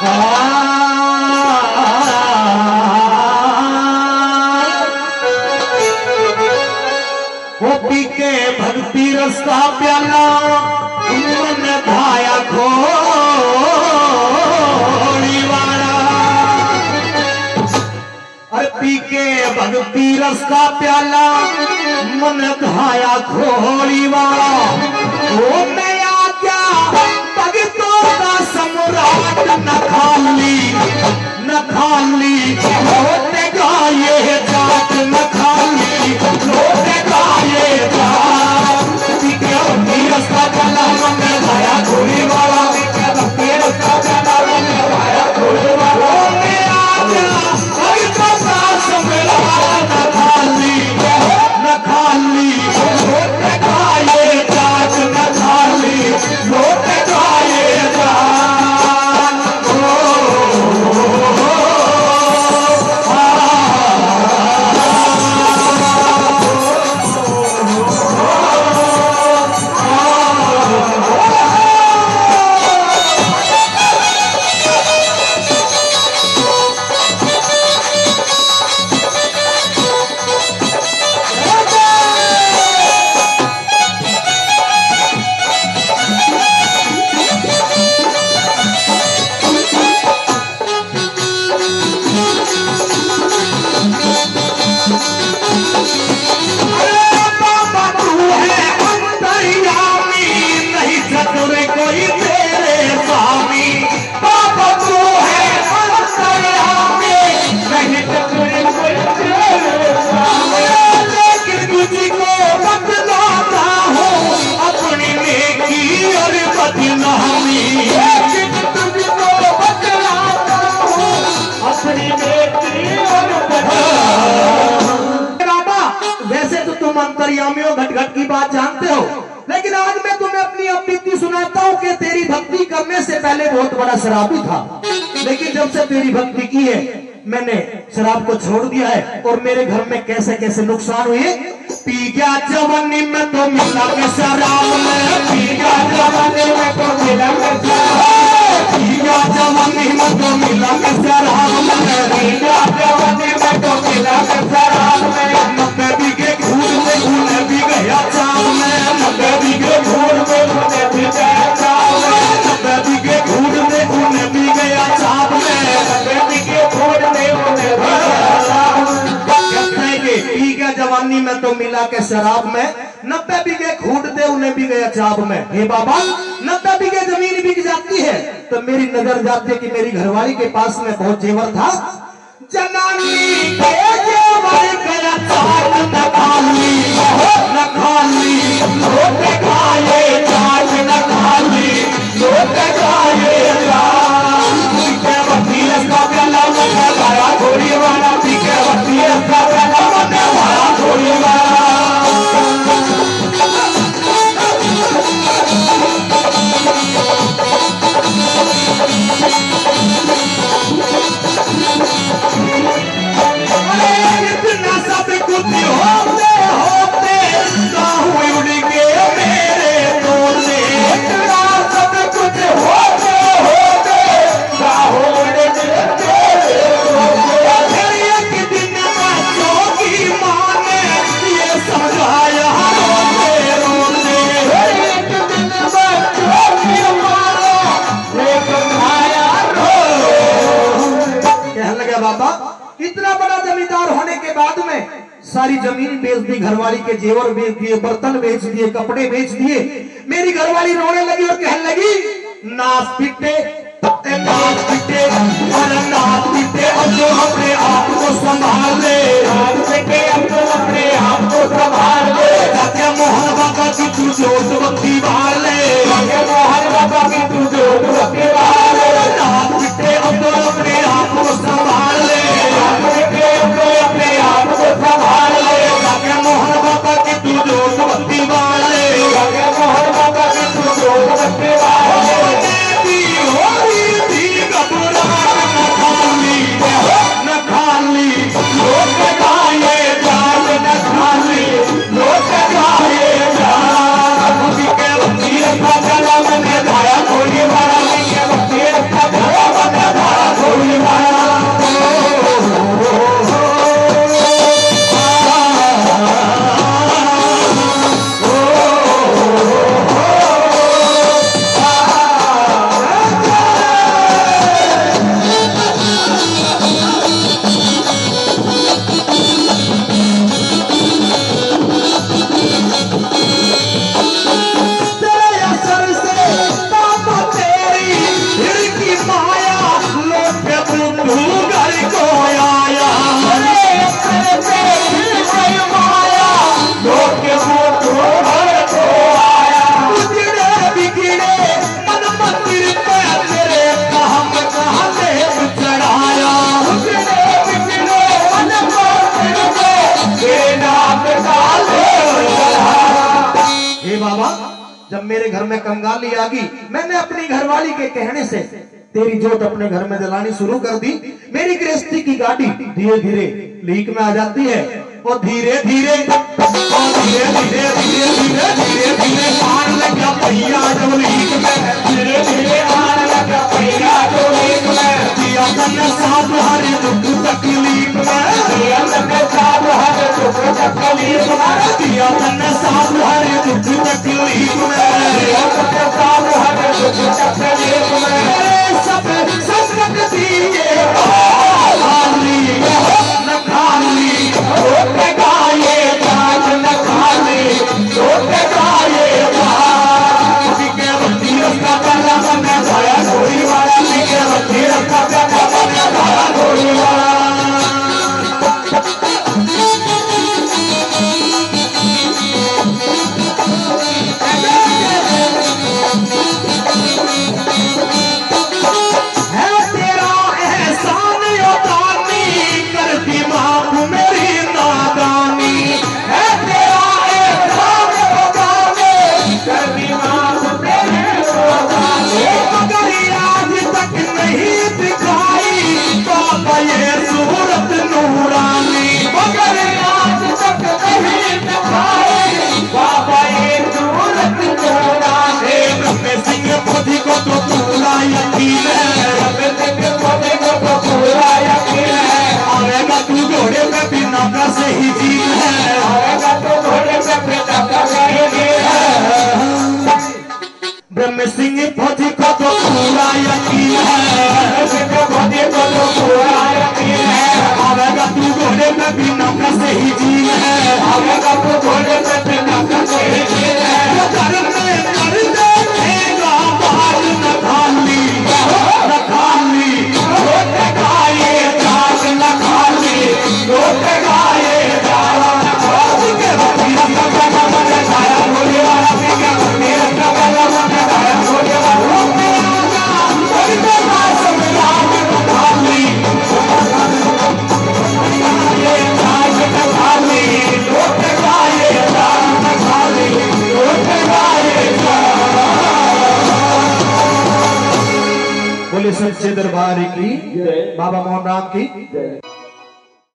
वो पी के भक्ति रस का प्याला मन भाया खोड़ी वाला। अरे पी के भक्ति रस का प्याला मन भाया खोड़ी वाला। वो मैं आ गया भक्तों का सम्राट न खाली होते गाये जात न खाली होते गाये जात। पी के भक्ति रस का प्याला मन भाया खोड़ी वाला। भक्ति रस का प्याला मन भाया खोड़ी वाला। मैं आ गया भक्तों का सम्राट न खाली होते गाये जात न खाली होते गाये जात। वैसे तो तुम अंतर्यामियों घट घट की बात जानते हो, लेकिन आज मैं तुम्हें अपनी बीती सुनाता हूँ कि तेरी भक्ति करने से पहले बहुत बड़ा शराबी था, लेकिन जब से तेरी भक्ति की है मैंने शराब को छोड़ दिया है। और मेरे घर में कैसे कैसे नुकसान हुए। पी गया जवानी में तो मिला के शराब में, पी गया जवानी में तो मिला के शराब, पी गया जवानी में तो मिला के शराब में, पी गया जवानी में तो मिला के शराब में। 90 बीघे खून में उन्हें भी गया चाव में, 90 बीघे खून में उन्हें भी गया चाव में, 90 बीघे खून में उन्हें भी गया चाव में, 90 बीघे खून में उन्हें भी गया चाव में। पी गया जवानी में तो मिला के शराब में, 90 बीघे खूट दे उन्हें भी गया चाप में। हे बाबा 90 बीघे जमीन बिक जाती है तो मेरी नजर जाती है कि मेरी घरवाली के पास में बहुत जेवर था। जनानी के जेवर गया चाट न खाली लोटे खाए चाट न खाली लोटे खाए चाट। पीके भक्ति रस का प्याला मन भाया खोड़ी वाला, पीके भक्ति रस का प्याला मन भाया खोड़ी वाला। इतना सब कुछ होते होते काहुं उड़ गए मेरे तोते, इतना सब कुछ होते होते काहुं उड़ गए मेरे तोते। एक दिन बच्चों की माँ ने ये समझाया रोते रोते, एक दिन बच्चों की माँ ने समझाया रोते। कहने लगा बाबा इतना बड़ा जमींदार होने के बाद में सारी जमीन बेच दी, घरवाली के जेवर बेच दिए, बर्तन बेच दिए, कपड़े बेच दिए। मेरी घरवाली रोने लगी और कहने लगी नाच पीटे नाच पीटे नाच पीटे, अब तो अपने आप को संभाल ले, नाच पीटे अब तो अपने आप को संभाल ले। जाके मोहन बाबा की तू जोत बत्ती बाल ले, जाके मोहन बाबा की तू जोत बत्ती बाल ले। नाच पीटे अब तो अपने आप को संभाल ले, अपने आप को संभाल ले। जाके मोहन बाबा की तू जोत बत्ती बाल ले, जाके मोहन बाबा की तू जोत बत्ती बाल ले। हो रही थी घबराहट न खाली लोट गाये जात न खाली लोट गाये जात। जब मेरे घर में कंगाली आ गई, मैंने अपनी घरवाली के कहने से तेरी जोत अपने घर में जलानी शुरू कर दी। मेरी गृहस्थी की गाड़ी धीरे धीरे लीक में आ जाती है और धीरे धीरे धीरे धीरे धीरे धीरे धीरे धीरे आग लगा पहिया जो लीक में, धीरे धीरे आग लगा पहिया जो लीक में। दिया तन्ने साथ हर दुख तकलीफ में, दिया तन्ने साथ हर दुख तकलीफ में, दिया तन्ने साथ हर दुख तकलीफ में, दिया तन्ने साथ हर दुख तकलीफ में। सब सब दिए खाली न खाली रोटे गाये जाग न खाली रोटे गाये के वती रस्ता पहला बने भाया थोड़ी वाला के वती रस्ता पहला बने भाया थोड़ी वाला। से ही जीत है, आएगा तो घोड़े पे पिता का ब्रह्म सिंह फौजी को तो पूरा यकीन है, फौजी को तो पूरा यकीन है। आएगा तू घोड़े पे बिना का से ही जीत है, आएगा तो घोड़े पे बिना का से ही जीत है। धर्म में कर देगा बात न खाली न खाली रोटे गाये जाग न खाली रोटे गाये बोले सच्चे दरबार की, बाबा मोहन राम की।